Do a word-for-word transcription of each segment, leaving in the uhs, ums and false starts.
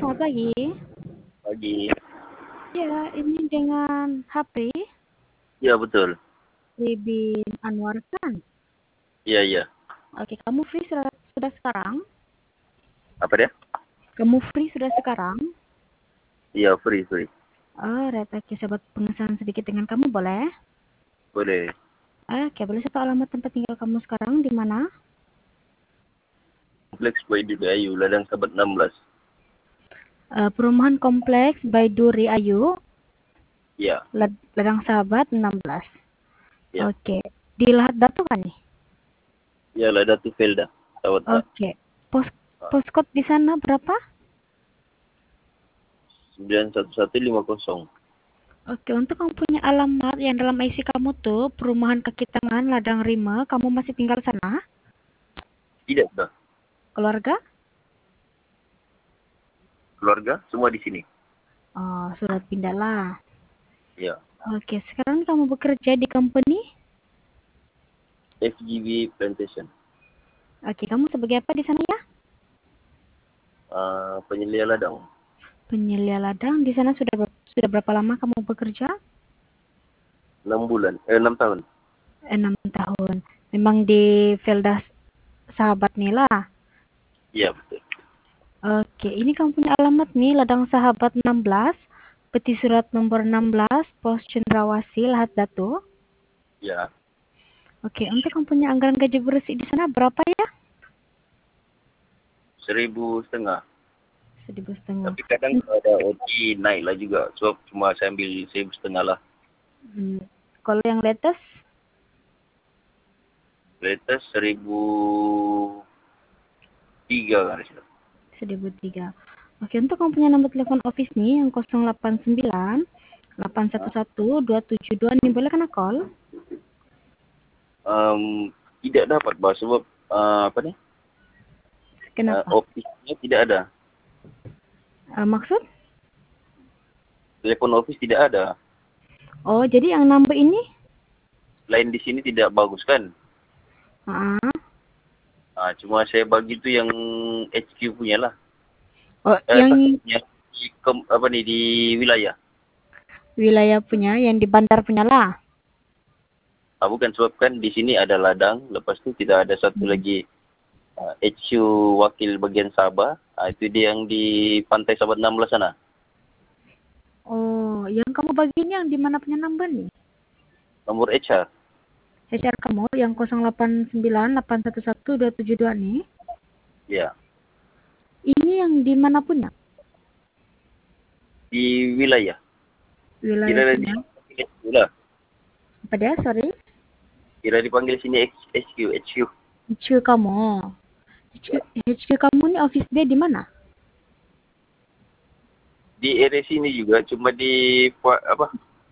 selamat pagi. Pagi. Ya, ini dengan Hapri, Ya, betul. Bibin Anwar kan? Iya, iya. Oke, kamu free sudah, sudah sekarang? Apa dia? Kamu free sudah sekarang? Iya, free, free. Oh, right. Oke, sahabat pengesahan sedikit dengan kamu boleh? Boleh. Oke, boleh satu alamat tempat tinggal kamu sekarang di mana? Kompleks Baiduri Ayu, Ladang Sabat enam belas. Uh, perumahan kompleks Baiduri Ayu, Iya, Lad- Ladang Sahabat enam belas. iya. Oke, di Lahat Datu kan nih? Iya, Ladatu Felda. Sabat A. Oke, pos postcode di sana berapa? sembilan satu satu lima nol. Oke, untuk kamu punya alamat yang dalam I C kamu tuh, perumahan kaki tangan, Ladang Rima, kamu masih tinggal sana? Tidak, sudah. Keluarga? Keluarga, semua di sini. Oh, sudah pindah lah. Iya. Oke, sekarang kamu bekerja di company? F G B Plantation. Oke, kamu sebagai apa di sana ya? Uh, penyelia ladang. Penyelia ladang. Di sana sudah ber- sudah berapa lama kamu bekerja? enam bulan. Eh, enam tahun. Enam tahun. Memang di Velda Sahabat nih lah. Iya, betul. Oke, ini kamu punya alamat nih, Ladang Sahabat enam belas, peti surat nomor enam belas, Pos Cendrawasih, Lahat Datu. Iya. Oke, untuk kamu punya anggaran gaji bersih di sana berapa ya? Seribu setengah. Seribu setengah. Tapi kadang kalau ada O T naik lah juga. So, cuma saya ambil seribu setengah lah. Hmm. Kalau yang latest? Latest seribu tiga kan. Seribu tiga. Oke, untuk kamu punya nomor telepon office nih yang nol delapan sembilan delapan satu satu dua tujuh dua nih, boleh kena call? Um, tidak dapat bahas sebab uh, apa ni? Uh, Kenapa? office-nya tidak ada. Uh, maksud? Telepon office tidak ada. Oh, jadi yang number ini? Lain di sini tidak bagus kan? Ah, Uh, cuma saya bagi tu yang H Q punya lah. oh, Eh, yang apa? Yang di, kem, apa ni, di wilayah. wilayah punya, yang di bandar punya lah. Uh, bukan sebab kan di sini ada ladang. Lepas tu kita ada satu Hmm. lagi uh, H Q wakil bagian Sabah. Uh, itu dia yang di Pantai Sabat enam belas sana. Oh, yang kamu bagi ini yang di mana punya number nih? Nomor H R. H R kamu yang nol delapan sembilan delapan satu satu dua tujuh dua nih. Ya. Ini yang di mana punya? Di wilayah. Wilayah Kira punya. di H Q lah. Apa dia? Sorry. Kira dipanggil sini H Q, H Q. H Q kamu. H Q, H Q kamu nih office dia di mana? Di area sini juga, cuma di apa?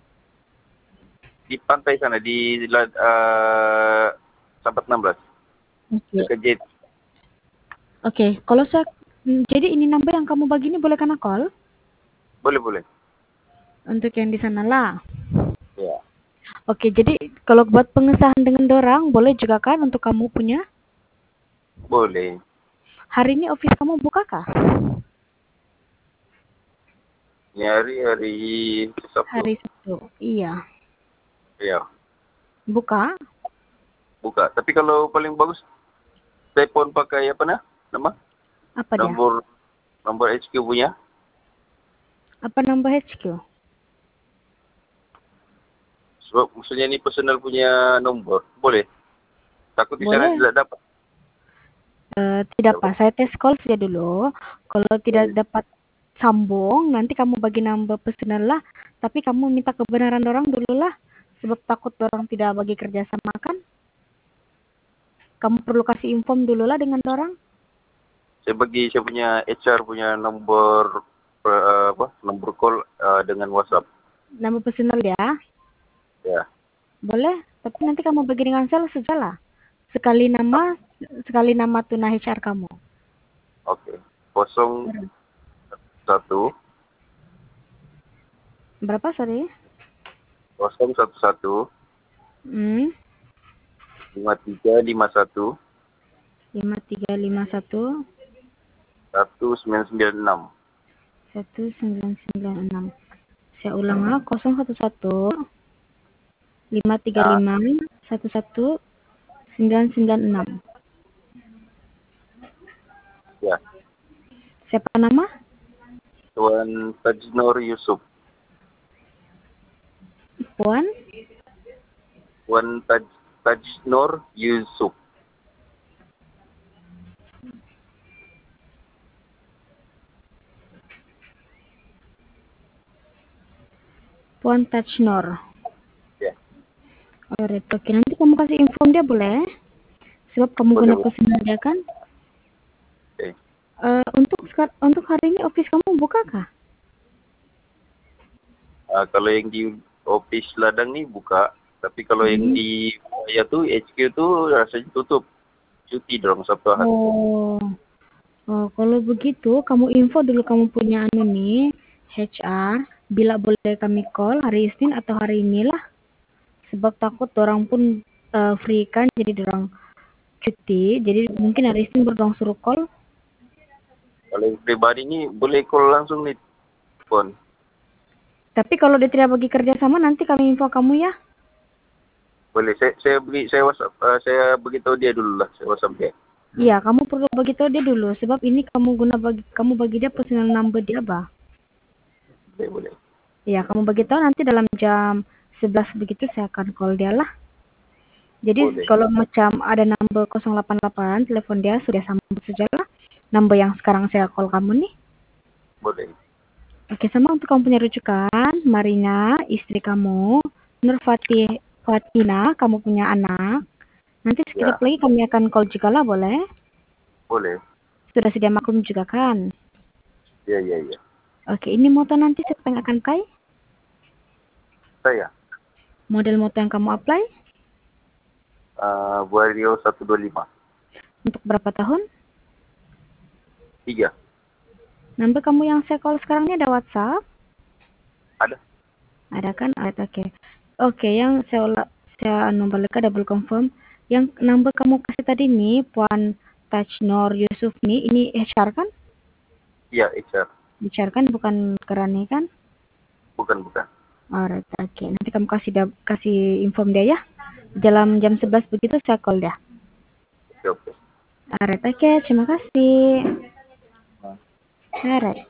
Di pantai sana, di uh, Sabat enam belas. Oke. Dekat jet. Oke, kalau saya hmm, jadi ini number yang kamu bagi ini boleh kena call Boleh, boleh. untuk yang di sana lah. Ya. Oke, jadi kalau buat pengesahan dengan dorang boleh juga kan untuk kamu punya? Boleh. Hari ini office kamu buka kah? Ini hari, hari Sabtu. Hari Sabtu. Iya. Ya, Buka? buka. Tapi kalau paling bagus, telepon pakai apa nah? Nama? Apa dia? Nombor, nomor H Q punya. Apa number H Q? Sebab maksudnya ni personal punya nombor. Boleh. Takut di sana Boleh. tidak dapat. Uh, tidak Pak, saya tes call saja dulu. Kalau tidak dapat sambung, nanti kamu bagi number personal lah. Tapi kamu minta kebenaran orang dulu lah. Sebab takut orang tidak bagi kerjasama kan. Kamu perlu kasih inform dulu lah dengan orang. Saya bagi saya punya H R punya nombor uh, apa? Nombor call uh, dengan WhatsApp. Nama personal ya. Ya. Boleh, tapi nanti kamu bagi dengan sel saja lah. Sekali nama, sekali nama tuna H R kamu. Oke. Kosong satu. Berapa, sorry? Kosong satu satu. Hmm. Lima tiga lima satu. Lima tiga lima satu. Satu sembilan sembilan enam. satu sembilan sembilan enam. Saya ulang ah, nol satu satu lima tiga Ya, lima satu satu sembilan sembilan enam. ya. Siapa nama? Tuan Tajnur Yusuf. Puan? Tuan Taj Tajnur Yusuf. Puan Tajnor. Ya, Alright, oke. Nanti kamu kasih info dia boleh? Sebab kamu boleh, guna boleh. personal dia kan? Oke. Eh, untuk sekar- untuk hari ini office kamu buka kah? Ah, kalau yang di office ladang nih buka, tapi kalau yang Hmm. di ya tuh H Q tuh rasanya tutup. Cuti dong Sabtu Ahad. Oh. Oh, kalau begitu kamu info dulu kamu punya anu nih H R, bila boleh kami call hari Isnin atau hari inilah. Sebab takut orang pun eh, free kan, jadi orang cuti, jadi mungkin hari Isnin berdong suruh call. Kalau yang pribadi nih boleh call langsung nih, Pon. Tapi kalau dia tidak bagi kerja sama nanti kami info kamu ya. Boleh, saya saya beri saya WhatsApp, uh, saya beritahu dia dulu lah, saya WhatsApp dia. Iya, kamu perlu bagi tahu dia dulu sebab ini kamu guna bagi kamu bagi dia personal number dia, bah. Boleh, boleh. Iya, kamu bagi tahu nanti dalam jam sebelas begitu saya akan call dia lah. Jadi Boleh. kalau macam ada number nol delapan delapan telepon dia sudah sambut saja lah. Number yang sekarang saya call kamu nih. Boleh. Oke, sama untuk kamu punya rujukan, Marina, istri kamu, Nur Fatih, Fatina, kamu punya anak. Nanti sekejap Ya, lagi kami akan call juga lah, boleh? boleh. Sudah sedia maklum juga kan? Ya, ya, ya. Oke, ini moto nanti siapa yang akan apply? Saya, Model moto yang kamu apply? uh, Wario seratus dua puluh lima. Untuk berapa tahun? Tiga. Number kamu yang saya call sekarang ini ada WhatsApp? Ada. Ada kan? Ada, oke. Oke, yang saya ulang, saya anu balik double confirm. Yang number kamu kasih tadi nih, Puan Tajnor Yusuf nih, ini H R kan? Iya, H R. H R kan, bukan Kerani kan? Bukan, bukan. Alright, oke. Nanti kamu kasih da- kasih inform dia ya. Dalam jam sebelas begitu saya call dia. Oke, oke. Alright, oke. Terima kasih. Nah. Alright.